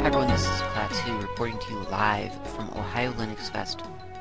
Hi everyone, this is Klaatu reporting to you live from Ohio Linux Fest.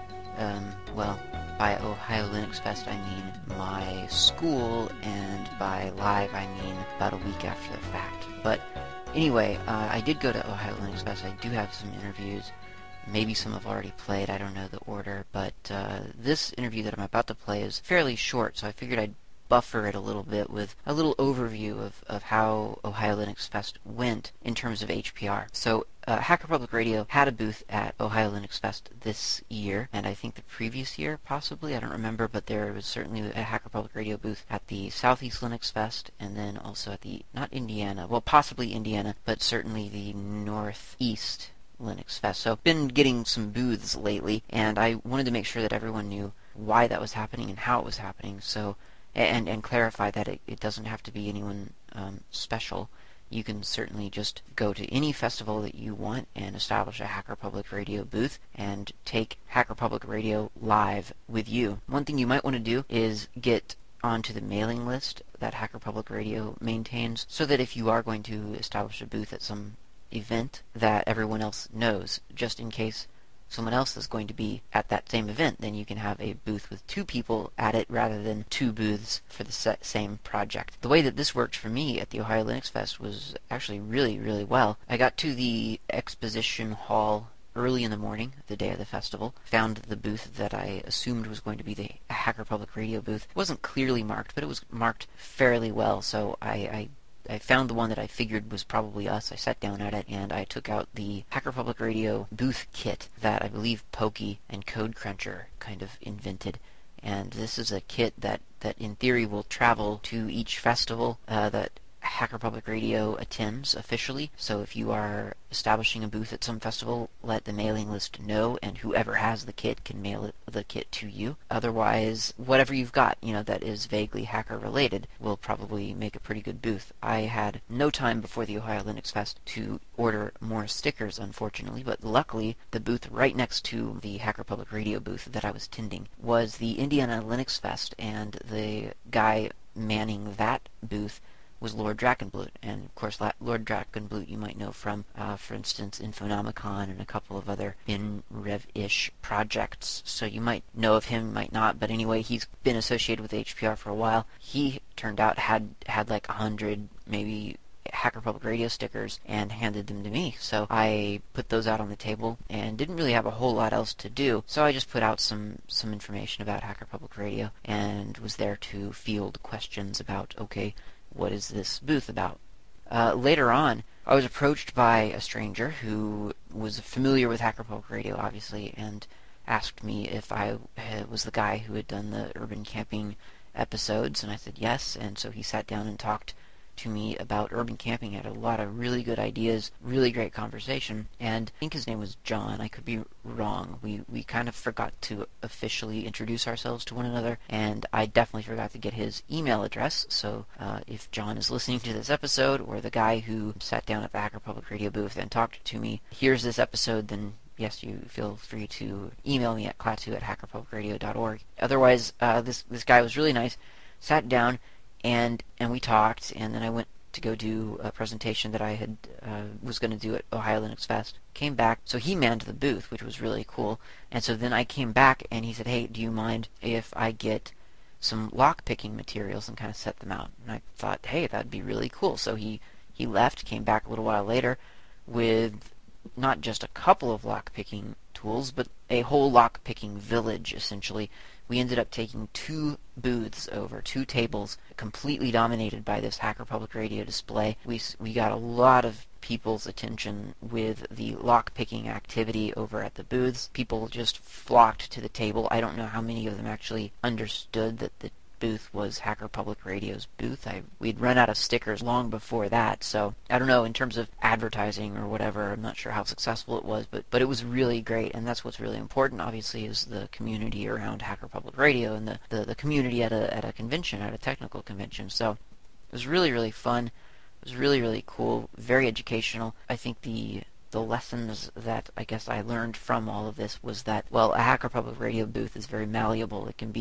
By Ohio Linux Fest I mean my school, and by live I mean about a week after the fact. But anyway, I did go to Ohio Linux Fest. I do have some interviews. Maybe some have already played, I don't know the order, but this interview that I'm about to play is fairly short, so I figured I'd buffer it a little bit with a little overview of how Ohio Linux Fest went in terms of HPR. So Hacker Public Radio had a booth at Ohio Linux Fest this year, and I think the previous year, possibly, I don't remember, but there was certainly a Hacker Public Radio booth at the Southeast Linux Fest, and then also at the, not Indiana, well, possibly Indiana, but certainly the Northeast Linux Fest. So I've been getting some booths lately, and I wanted to make sure that everyone knew why that was happening and how it was happening, so and clarify that it doesn't have to be anyone special. You can certainly just go to any festival that you want and establish a Hacker Public Radio booth and take Hacker Public Radio live with you. One thing you might want to do is get onto the mailing list that Hacker Public Radio maintains, so that if you are going to establish a booth at some event, that everyone else knows, just in case someone else is going to be at that same event. Then you can have a booth with two people at it rather than two booths for the same project. The way that this worked for me at the Ohio Linux Fest was actually really, really well. I got to the exposition hall early in the morning, the day of the festival, found the booth that I assumed was going to be the Hacker Public Radio booth. It wasn't clearly marked, but it was marked fairly well, so I found the one that I figured was probably us. I sat down at it, and I took out the Hacker Public Radio booth kit that I believe Pokey and CodeCruncher kind of invented. And this is a kit that in theory will travel to each festival that Hacker Public Radio attends officially. So if you are establishing a booth at some festival, let the mailing list know, and whoever has the kit can mail the kit to you. Otherwise, whatever you've got, that is vaguely hacker related will probably make a pretty good booth. I had no time before the Ohio Linux Fest to order more stickers, unfortunately, but luckily the booth right next to the Hacker Public Radio booth that I was attending was the Indiana Linux Fest, and the guy manning that booth was Lord Drakenblut. And of course, Lord Drakenblut you might know from, for instance, Infonomicon and a couple of other BinRev-ish projects. So you might know of him, might not, but anyway, he's been associated with HPR for a while. He turned out had like 100, maybe, Hacker Public Radio stickers and handed them to me. So I put those out on the table and didn't really have a whole lot else to do. So I just put out some information about Hacker Public Radio and was there to field questions about, okay, what is this booth about? Later on, I was approached by a stranger who was familiar with Hacker Public Radio, obviously, and asked me if I was the guy who had done the urban camping episodes, and I said yes, and so he sat down and talked to me about urban camping. Had a lot of really good ideas, really great conversation, and I think his name was John. I could be wrong. We kind of forgot to officially introduce ourselves to one another, and I definitely forgot to get his email address, so if John is listening to this episode, or the guy who sat down at the Hacker Public Radio booth and talked to me hears this episode, then yes, you feel free to email me at klaatu@hackerpublicradio.org. Otherwise, this guy was really nice, sat down, and we talked, and then I went to go do a presentation that I had was going to do at Ohio Linux Fest. Came back, so he manned the booth, which was really cool. And so then I came back, and he said, hey, do you mind if I get some lock-picking materials and kind of set them out? And I thought, hey, that'd be really cool. So he left, came back a little while later with not just a couple of lock-picking tools, but a whole lock-picking village, essentially. We ended up taking two booths over, two tables, completely dominated by this Hacker Public Radio display. We got a lot of people's attention with the lock-picking activity over at the booths. People just flocked to the table. I don't know how many of them actually understood that the booth was Hacker Public Radio's booth. We'd run out of stickers long before that, so I don't know, in terms of advertising or whatever, I'm not sure how successful it was, but it was really great, and that's what's really important, obviously, is the community around Hacker Public Radio and the community at a convention, at a technical convention. So it was really, really fun. It was really, really cool, very educational. I think the lessons that I guess I learned from all of this was that, well, a Hacker Public Radio booth is very malleable. It can be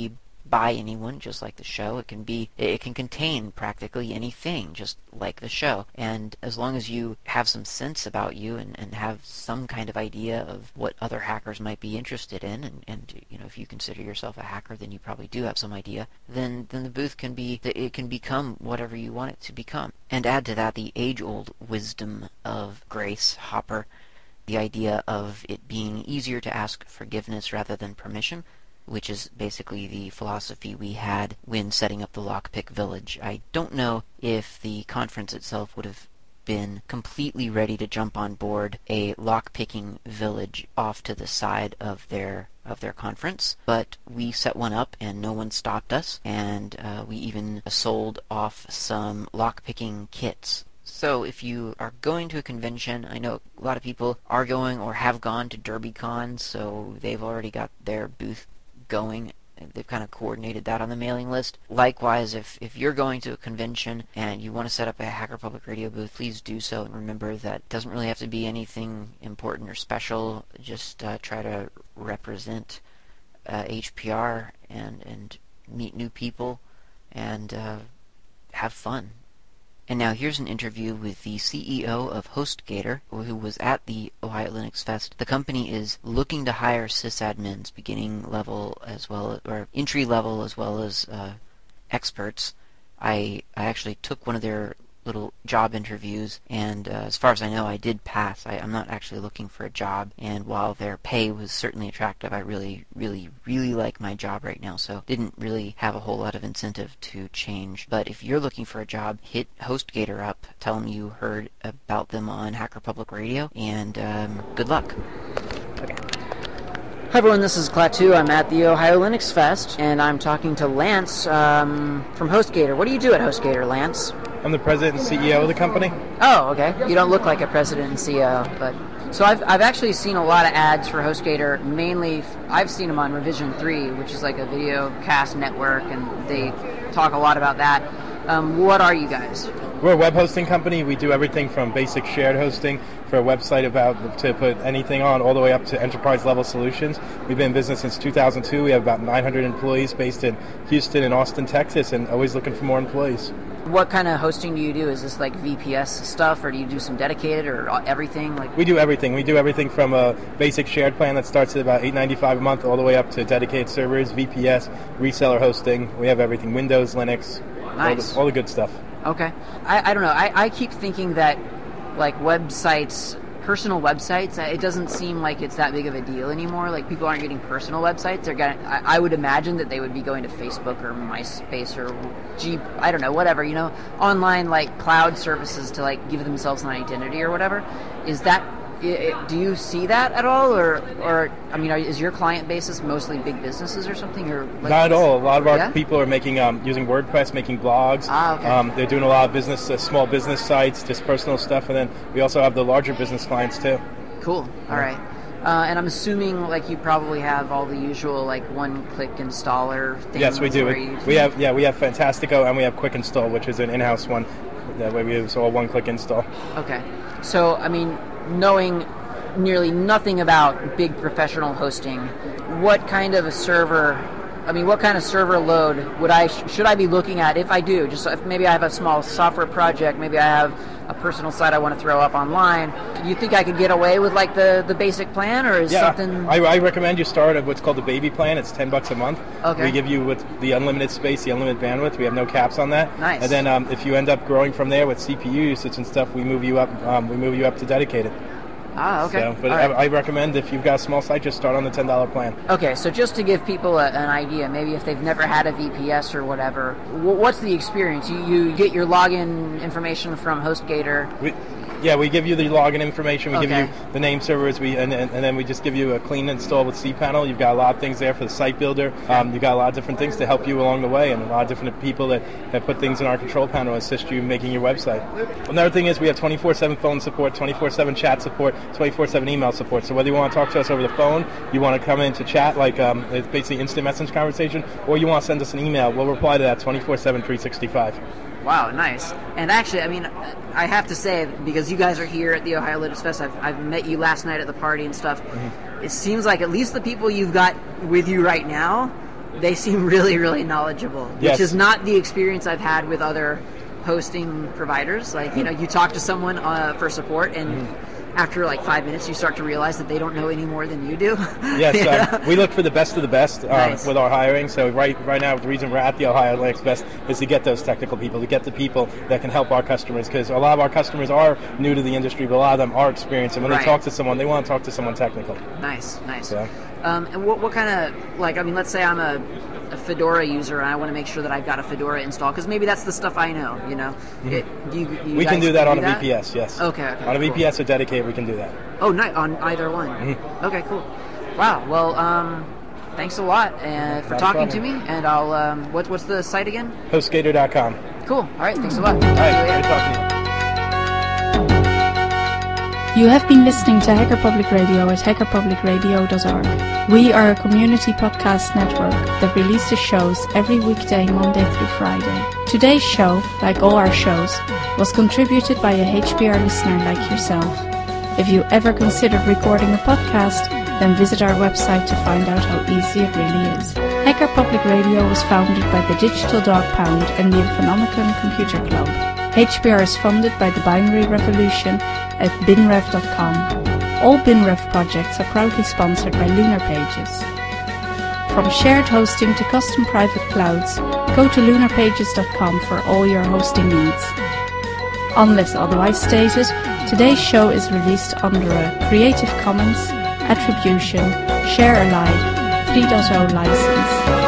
by anyone, just like the show. It can contain practically anything, just like the show. And as long as you have some sense about you and have some kind of idea of what other hackers might be interested in, and if you consider yourself a hacker, then you probably do have some idea, then the booth can become whatever you want it to become. And add to that the age-old wisdom of Grace Hopper, the idea of it being easier to ask forgiveness rather than permission, which is basically the philosophy we had when setting up the Lockpick Village. I don't know if the conference itself would have been completely ready to jump on board a lockpicking village off to the side of their conference, but we set one up and no one stopped us, and we even sold off some lockpicking kits. So if you are going to a convention, I know a lot of people are going or have gone to DerbyCon, so they've already got their booth going. They've kind of coordinated that on the mailing list. Likewise, if you're going to a convention and you want to set up a Hacker Public Radio booth, please do so. And remember that it doesn't really have to be anything important or special. Just try to represent HPR and meet new people and have fun. And now here's an interview with the CEO of HostGator, who was at the Ohio Linux Fest. The company is looking to hire sysadmins, beginning level as well, or entry level as well as experts. I actually took one of their little job interviews, and as far as I know, I did pass. I'm not actually looking for a job, and while their pay was certainly attractive, I really, really, really like my job right now, so didn't really have a whole lot of incentive to change. But if you're looking for a job, hit HostGator up, tell them you heard about them on Hacker Public Radio, and good luck. Okay. Hi everyone, this is Klaatu. I'm at the Ohio Linux Fest, and I'm talking to Lance from HostGator. What do you do at HostGator, Lance? I'm the president and CEO of the company. Oh, okay. You don't look like a president and CEO, but... So I've actually seen a lot of ads for HostGator. Mainly, I've seen them on Revision 3, which is like a video cast network, and they talk a lot about that. What are you guys? We're a web hosting company. We do everything from basic shared hosting for a website to put anything on, all the way up to enterprise-level solutions. We've been in business since 2002. We have about 900 employees based in Houston and Austin, Texas, and always looking for more employees. What kind of hosting do you do? Is this like VPS stuff, or do you do some dedicated, or everything? We do everything. We do everything from a basic shared plan that starts at about $8.95 a month, all the way up to dedicated servers, VPS, reseller hosting. We have everything: Windows, Linux, nice, all the good stuff. Okay. I don't know. I keep thinking that like websites, personal websites, it doesn't seem like it's that big of a deal anymore. Like, people aren't getting personal websites. They're getting, I would imagine that they would be going to Facebook or MySpace or I don't know, whatever, online like cloud services to like give themselves an identity or whatever. Is that, do you see that at all, or I mean, is your client basis mostly big businesses or something? Or like, not at all. A lot of our people are making using WordPress, making blogs. Okay. They're doing a lot of business, small business sites, just personal stuff, and then we also have the larger business clients too. Cool. All right. And I'm assuming like you probably have all the usual like one-click installer things. Yes, we do. We have Fantastico, and we have Quick Install, which is an in-house one. That way we use all one-click install. Okay. So, I mean, knowing nearly nothing about big professional hosting, what kind of server load should I be looking at if I do? Just if maybe I have a small software project, maybe I have a personal site I want to throw up online. Do you think I could get away with like the basic plan, or is something? I recommend you start at what's called the baby plan. It's $10 a month. Okay. We give you with the unlimited space, the unlimited bandwidth. We have no caps on that. Nice. And then if you end up growing from there with CPU usage and stuff, we move you up. To dedicated. Ah, okay. So, but I recommend if you've got a small site, just start on the $10 plan. Okay, so just to give people an idea, maybe if they've never had a VPS or whatever, what's the experience? You get your login information from HostGator. We give you the login information. We give you the name servers. And then we just give you a clean install with cPanel. You've got a lot of things there for the site builder. You've got a lot of different things to help you along the way, and a lot of different people that put things in our control panel to assist you in making your website. Another thing is we have 24/7 phone support, 24/7 chat support, 24/7 email support. So whether you want to talk to us over the phone, you want to come in to chat, like it's basically instant message conversation, or you want to send us an email, we'll reply to that 24/7, 365. Wow, nice. And actually, I mean, I have to say, because you guys are here at the Ohio Linux Fest, I've met you last night at the party and stuff. Mm-hmm. It seems like at least the people you've got with you right now they seem really, really knowledgeable, which is not the experience I've had with other hosting providers. Like, you talk to someone for support, and after like 5 minutes, you start to realize that they don't know any more than you do. Yes, we look for the best of the best with our hiring. So right now, the reason we're at the Ohio Athletics Fest is to get those technical people, to get the people that can help our customers, because a lot of our customers are new to the industry, but a lot of them are experienced. And when they talk to someone, they want to talk to someone technical. Nice. So. And what kind of, like, I mean, let's say I'm a Fedora user and I want to make sure that I've got a Fedora installed, because maybe that's the stuff I know, We can do that on a VPS, yes. Okay, on a VPS or dedicated, we can do that. Oh, nice. On either one. Okay, cool. Wow. Well, thanks a lot for talking to me. And I'll. What's the site again? HostGator.com. Cool. All right. Thanks a lot. All right. Great talking to you. You have been listening to Hacker Public Radio at hackerpublicradio.org. We are a community podcast network that releases shows every weekday, Monday through Friday. Today's show, like all our shows, was contributed by a HPR listener like yourself. If you ever considered recording a podcast, then visit our website to find out how easy it really is. Hacker Public Radio was founded by the Digital Dog Pound and the Infonomicon Computer Club. HPR is funded by the Binary Revolution at binrev.com. All BinRev projects are proudly sponsored by Lunar Pages. From shared hosting to custom private clouds, go to lunarpages.com for all your hosting needs. Unless otherwise stated, today's show is released under a Creative Commons Attribution Share Alike 3.0 license.